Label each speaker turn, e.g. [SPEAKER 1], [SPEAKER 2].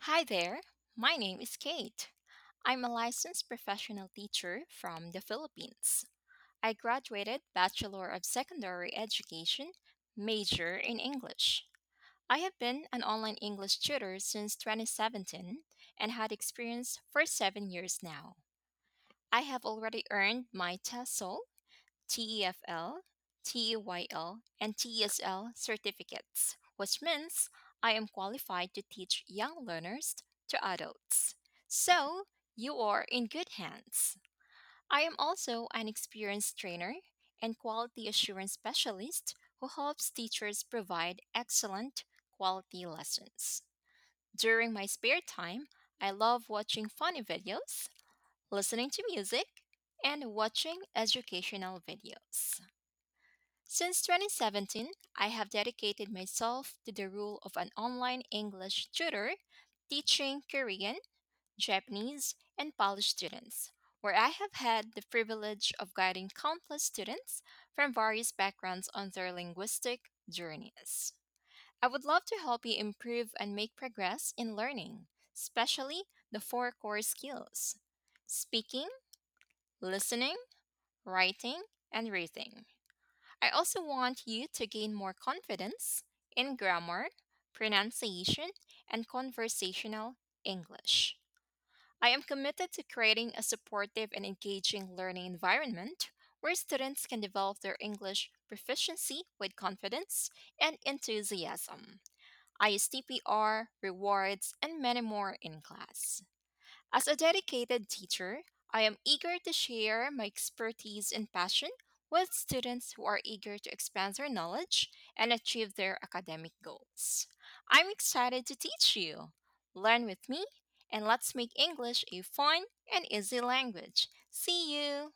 [SPEAKER 1] Hi there, my name is Kate. I'm a licensed professional teacher from the Philippines. I graduated Bachelor of Secondary Education, major in English. I have been an online English tutor since 2017 and had experience for 7 years now. I have already earned my TESOL, TEFL, TEYL, and TESL certificates, which means I am qualified to teach young learners to adults. So, you are in good hands. I am also an experienced trainer and quality assurance specialist who helps teachers provide excellent quality lessons. During my spare time, I love watching funny videos, listening to music, and watching educational videos. Since 2017, I have dedicated myself to the role of an online English tutor, teaching Korean, Japanese, and Polish students, where I have had the privilege of guiding countless students from various backgrounds on their linguistic journeys. I would love to help you improve and make progress in learning, especially the four core skills: speaking, listening, writing, and reading. I also want you to gain more confidence in grammar, pronunciation, and conversational English. I am committed to creating a supportive and engaging learning environment where students can develop their English proficiency with confidence and enthusiasm. I use TPR, rewards, and many more in class. As a dedicated teacher, I am eager to share my expertise and passion with students who are eager to expand their knowledge and achieve their academic goals. I'm excited to teach you. Learn with me, and let's make English a fun and easy language. See you!